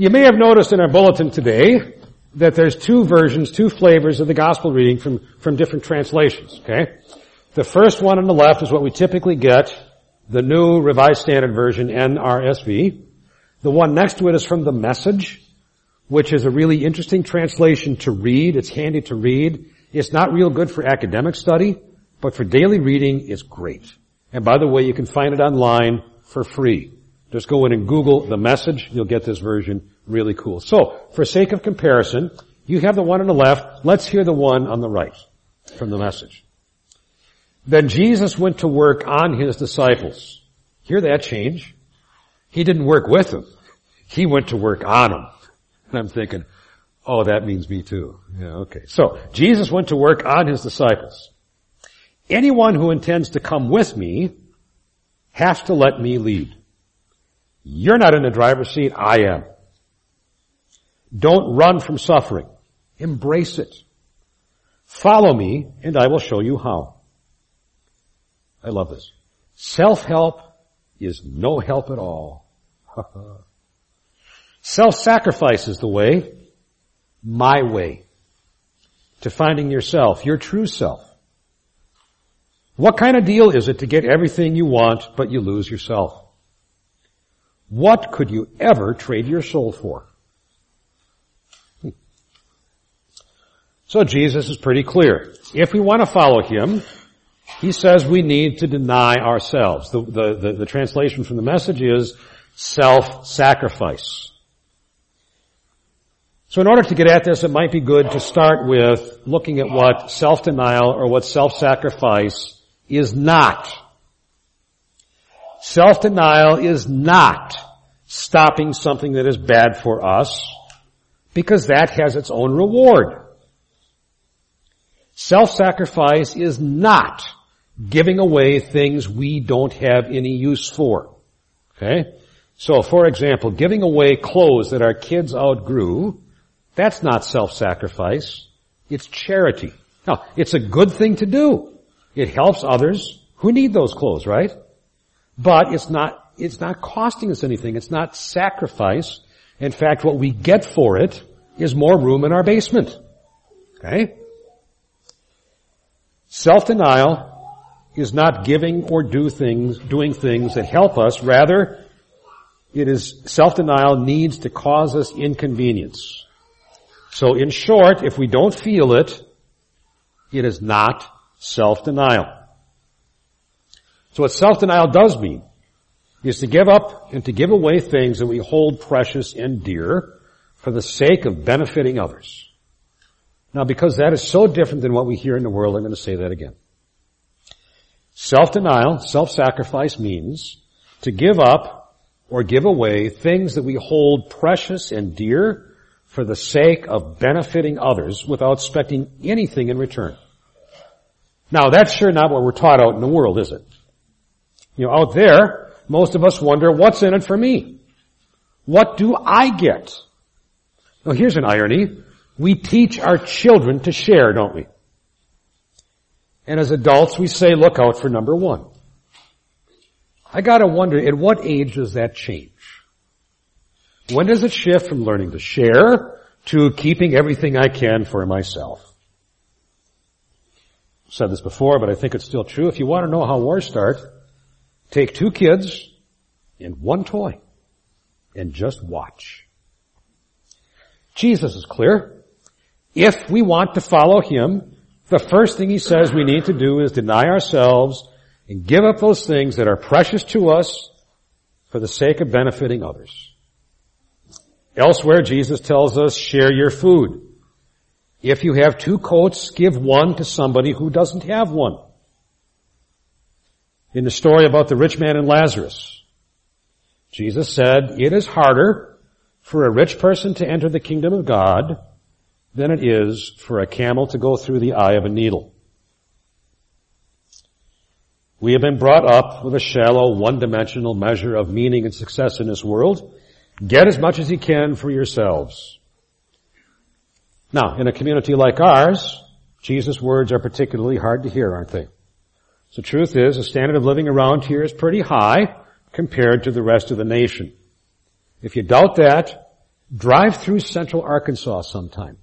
You may have noticed in our bulletin today that there's two versions, two flavors of the gospel reading from different translations, okay? The first one on the left is what we typically get, the New Revised Standard Version, NRSV. The one next to it is from the Message, which is a really interesting translation to read. It's handy to read. It's not real good for academic study, but for daily reading, it's great. And by the way, you can find it online for free. Just go in and Google the Message. You'll get this version. Really cool. So, for sake of comparison, you have the one on the left. Let's hear the one on the right from the Message. Then Jesus went to work on his disciples. Hear that change? He didn't work with them. He went to work on them. And I'm thinking, oh, that means me too. Yeah, okay. So, Jesus went to work on his disciples. Anyone who intends to come with me has to let me lead. You're not in the driver's seat, I am. Don't run from suffering. Embrace it. Follow me, and I will show you how. I love this. Self-help is no help at all. Self-sacrifice is the way, my way, to finding yourself, your true self. What kind of deal is it to get everything you want, but you lose yourself? What could you ever trade your soul for? So Jesus is pretty clear. If we want to follow him, he says we need to deny ourselves. The translation from the Message is self-sacrifice. So in order to get at this, it might be good to start with looking at what self-denial or what self-sacrifice is not. Self-denial is not stopping something that is bad for us, because that has its own reward. Self-sacrifice is not giving away things we don't have any use for. Okay? So, for example, giving away clothes that our kids outgrew, that's not self-sacrifice. It's charity. Now, it's a good thing to do. It helps others who need those clothes, right? But it's not costing us anything. It's not sacrifice. In fact, what we get for it is more room in our basement. Okay? Self-denial is not giving or doing things that help us. Rather, it is self-denial needs to cause us inconvenience. So in short, if we don't feel it, it is not self-denial. So what self-denial does mean is to give up and to give away things that we hold precious and dear for the sake of benefiting others. Now, because that is so different than what we hear in the world, I'm going to say that again. Self-denial, self-sacrifice means to give up or give away things that we hold precious and dear for the sake of benefiting others without expecting anything in return. Now, that's sure not what we're taught out in the world, is it? You know, out there, most of us wonder, what's in it for me? What do I get? Now, here's an irony. We teach our children to share, don't we? And as adults, we say, look out for number one. I gotta wonder, at what age does that change? When does it shift from learning to share to keeping everything I can for myself? I've said this before, but I think it's still true. If you want to know how wars start, take 2 kids and 1 toy and just watch. Jesus is clear. If we want to follow him, the first thing he says we need to do is deny ourselves and give up those things that are precious to us for the sake of benefiting others. Elsewhere, Jesus tells us, share your food. If you have 2 coats, give 1 to somebody who doesn't have one. In the story about the rich man and Lazarus, Jesus said, it is harder for a rich person to enter the kingdom of God than it is for a camel to go through the eye of a needle. We have been brought up with a shallow, one-dimensional measure of meaning and success in this world. Get as much as you can for yourselves. Now, in a community like ours, Jesus' words are particularly hard to hear, aren't they? So the truth is, the standard of living around here is pretty high compared to the rest of the nation. If you doubt that, Drive through central Arkansas sometime.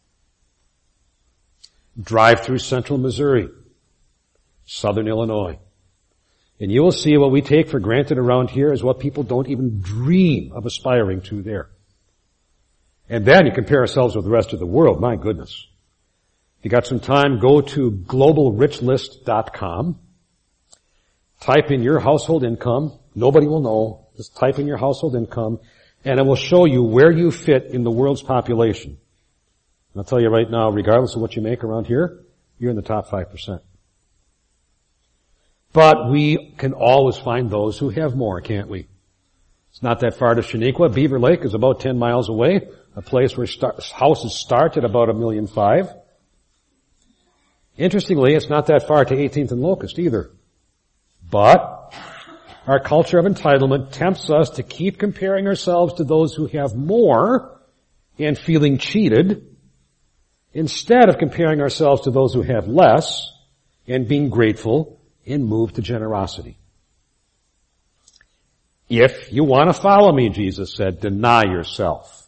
Drive through central Missouri, southern Illinois. And you will see what we take for granted around here is what people don't even dream of aspiring to there. And then you compare ourselves with the rest of the world. My goodness. If you got some time, go to globalrichlist.com. Type in your household income. Nobody will know. Just type in your household income, and it will show you where you fit in the world's population. And I'll tell you right now, regardless of what you make around here, you're in the top 5%. But we can always find those who have more, can't we? It's not that far to Shaniqua. Beaver Lake is about 10 miles away, a place where houses start at about $1.5 million. Interestingly, it's not that far to 18th and Locust either. But our culture of entitlement tempts us to keep comparing ourselves to those who have more and feeling cheated, instead of comparing ourselves to those who have less and being grateful and moved to generosity. If you want to follow me, Jesus said, deny yourself.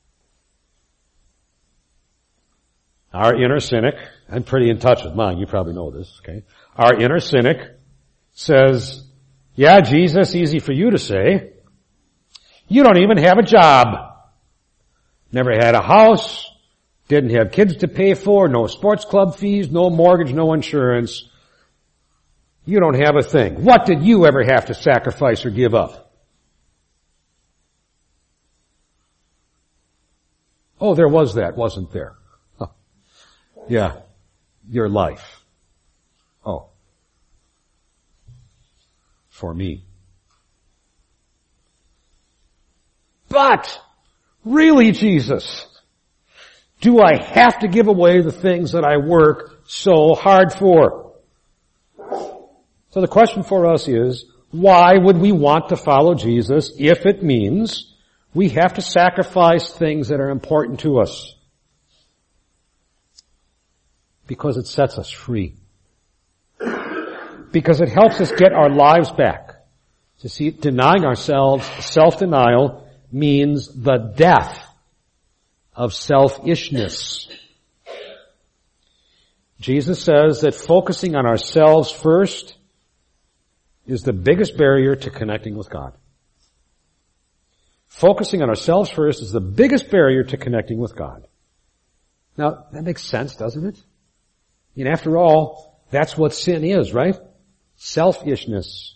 Our inner cynic, I'm pretty in touch with mine, you probably know this, okay? Our inner cynic says, yeah, Jesus, easy for you to say. You don't even have a job. Never had a house, didn't have kids to pay for, no sports club fees, no mortgage, no insurance. You don't have a thing. What did you ever have to sacrifice or give up? Oh, there was that, wasn't there? Huh. Yeah, your life. Oh. For me. But, really, Jesus, do I have to give away the things that I work so hard for? So the question for us is, why would we want to follow Jesus if it means we have to sacrifice things that are important to us? Because it sets us free. Because it helps us get our lives back. You see, denying ourselves, self-denial, means the death of selfishness. Jesus says that focusing on ourselves first is the biggest barrier to connecting with God. Focusing on ourselves first is the biggest barrier to connecting with God. Now, that makes sense, doesn't it? I mean, after all, that's what sin is, right? Selfishness.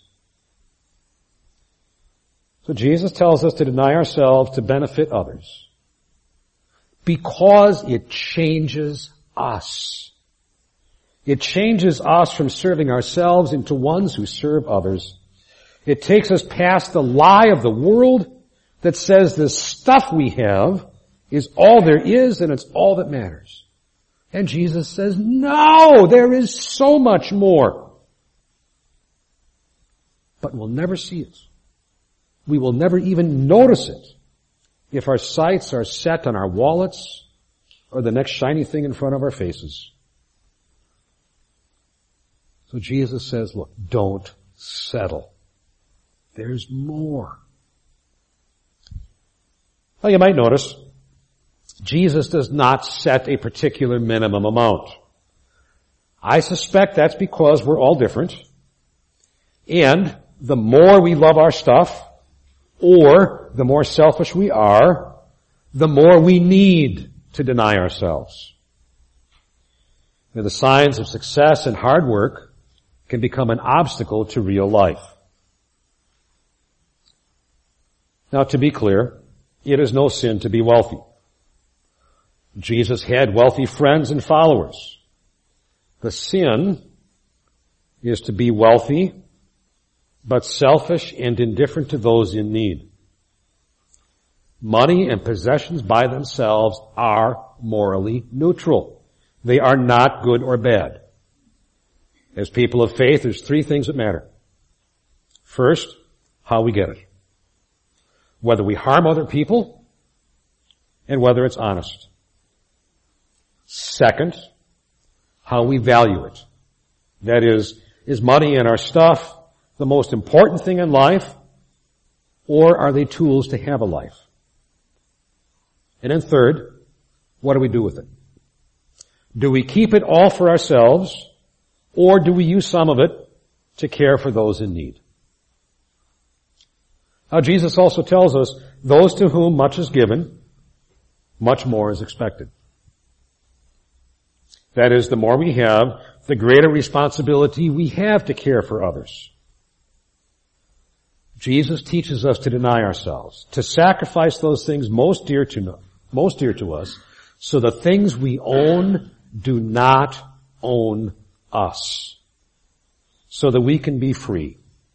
So Jesus tells us to deny ourselves to benefit others because it changes us. It changes us from serving ourselves into ones who serve others. It takes us past the lie of the world that says the stuff we have is all there is and it's all that matters. And Jesus says, no, there is so much more. But we'll never see it. We will never even notice it if our sights are set on our wallets or the next shiny thing in front of our faces. So Jesus says, look, don't settle. There's more. Well, you might notice, Jesus does not set a particular minimum amount. I suspect that's because we're all different. And the more we love our stuff, or the more selfish we are, the more we need to deny ourselves. Now, the signs of success and hard work can become an obstacle to real life. Now, to be clear, it is no sin to be wealthy. Jesus had wealthy friends and followers. The sin is to be wealthy, but selfish and indifferent to those in need. Money and possessions by themselves are morally neutral. They are not good or bad. As people of faith, there's three things that matter. First, how we get it. Whether we harm other people, and whether it's honest. Second, how we value it. That is money and our stuff the most important thing in life, or are they tools to have a life? And then third, what do we do with it? Do we keep it all for ourselves, or do we use some of it to care for those in need? Now, Jesus also tells us, those to whom much is given, much more is expected. That is, the more we have, the greater responsibility we have to care for others. Jesus teaches us to deny ourselves, to sacrifice those things most dear to us, so the things we own do not own us, so that we can be free.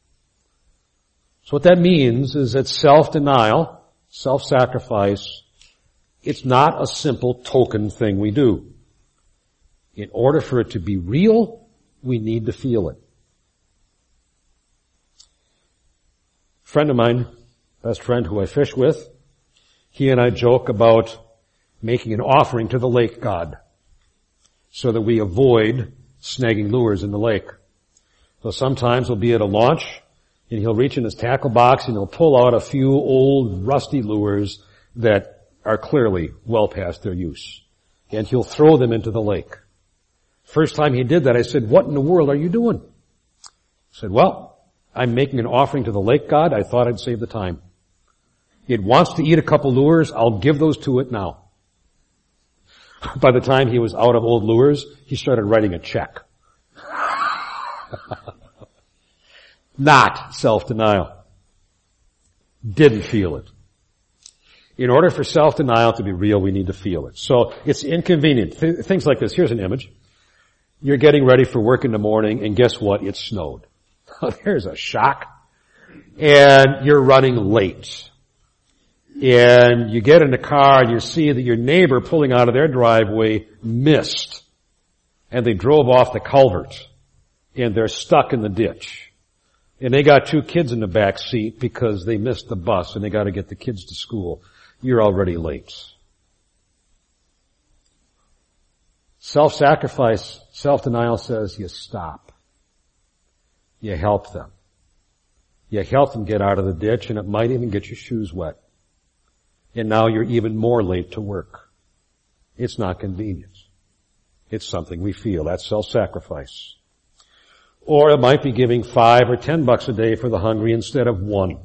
So what that means is that self-denial, self-sacrifice, it's not a simple token thing we do. In order for it to be real, we need to feel it. A friend of mine, best friend who I fish with, he and I joke about making an offering to the lake god so that we avoid snagging lures in the lake. So sometimes we'll be at a launch and he'll reach in his tackle box and he'll pull out a few old rusty lures that are clearly well past their use. And he'll throw them into the lake. First time he did that, I said, "What in the world are you doing?" He said, "Well, I'm making an offering to the lake god. I thought I'd save the time. It wants to eat a couple lures. I'll give those to it now." By the time he was out of old lures, he started writing a check. Not self-denial. Didn't feel it. In order for self-denial to be real, we need to feel it. So it's inconvenient. Things like this. Here's an image. You're getting ready for work in the morning, and guess what? It snowed. There's a shock. And you're running late. And you get in the car and you see that your neighbor pulling out of their driveway missed. And they drove off the culvert. And they're stuck in the ditch. And they got 2 kids in the back seat because they missed the bus and they got to get the kids to school. You're already late. Self-sacrifice, self-denial says you stop. You help them. You help them get out of the ditch, and it might even get your shoes wet. And now you're even more late to work. It's not convenient. It's something we feel. That's self-sacrifice. Or it might be giving $5 or $10 a day for the hungry instead of 1.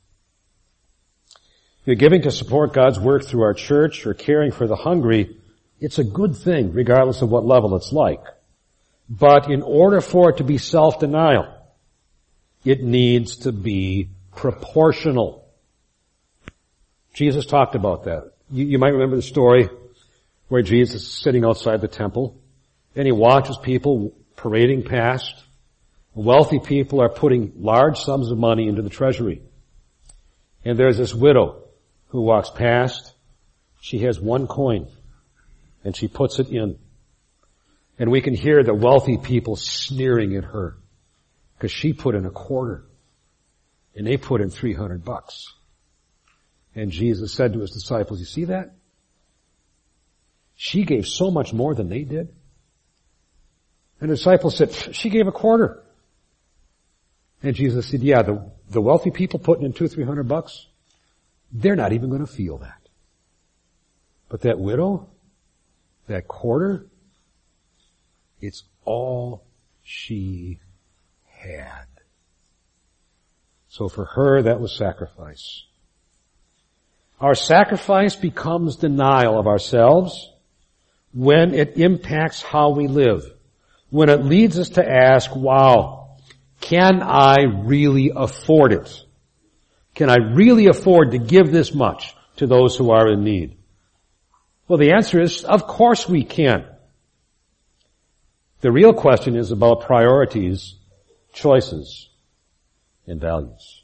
You're giving to support God's work through our church or caring for the hungry. It's a good thing, regardless of what level it's like. But in order for it to be self-denial, it needs to be proportional. Jesus talked about that. You might remember the story where Jesus is sitting outside the temple, and he watches people parading past. Wealthy people are putting large sums of money into the treasury. And there's this widow who walks past. She has 1 coin, and she puts it in. And we can hear the wealthy people sneering at her because she put in a quarter, and they put in $300. And Jesus said to his disciples, "You see that? She gave so much more than they did." And the disciples said, "She gave a quarter." And Jesus said, "Yeah, the wealthy people putting in $200-300, they're not even going to feel that. But that widow, that quarter, it's all she had." So for her, that was sacrifice. Our sacrifice becomes denial of ourselves when it impacts how we live, when it leads us to ask, wow, can I really afford it? Can I really afford to give this much to those who are in need? Well, the answer is, of course we can. The real question is about priorities, choices, and values.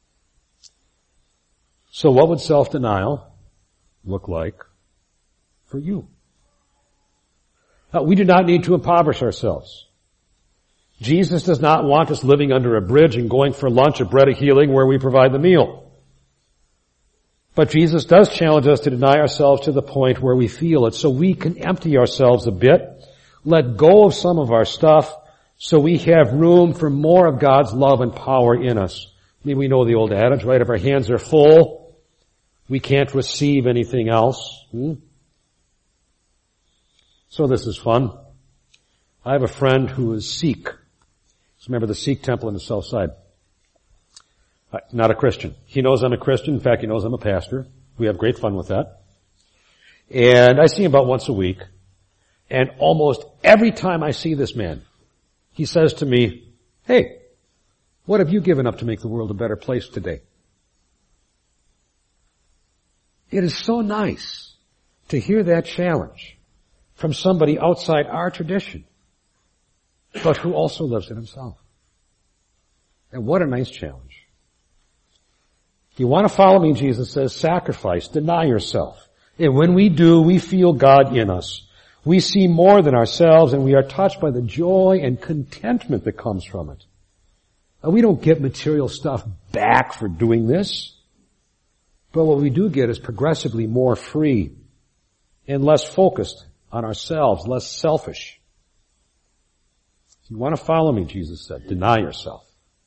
So what would self-denial look like for you? We do not need to impoverish ourselves. Jesus does not want us living under a bridge and going for lunch at Bread of Healing where we provide the meal. But Jesus does challenge us to deny ourselves to the point where we feel it, so we can empty ourselves a bit, let go of some of our stuff, so we have room for more of God's love and power in us. I mean, we know the old adage, right? If our hands are full, We can't receive anything else. So this is fun. I have a friend who is Sikh. He's a member of the Sikh temple in the south side. Not a Christian. He knows I'm a Christian. In fact, he knows I'm a pastor. We have great fun with that. And I see him about once a week. And almost every time I see this man, he says to me, "Hey, what have you given up to make the world a better place today?" It is so nice to hear that challenge from somebody outside our tradition, but who also lives it himself. And what a nice challenge. If you want to follow me, Jesus says, sacrifice, deny yourself. And when we do, we feel God in us. We see more than ourselves, and we are touched by the joy and contentment that comes from it. And we don't get material stuff back for doing this, but what we do get is progressively more free and less focused on ourselves, less selfish. If you want to follow me, Jesus said, deny yourself.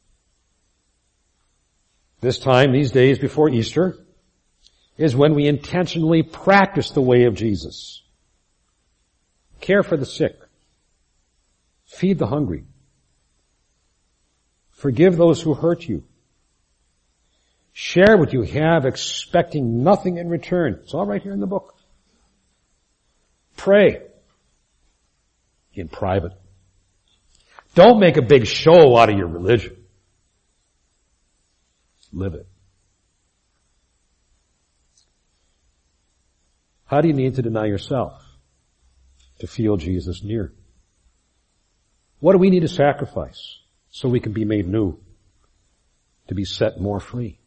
This time, these days before Easter, is when we intentionally practice the way of Jesus. Care for the sick. Feed the hungry. Forgive those who hurt you. Share what you have, expecting nothing in return. It's all right here in the book. Pray in private. Don't make a big show out of your religion. Live it. How do you need to deny yourself to feel Jesus near? What do we need to sacrifice so we can be made new, to be set more free?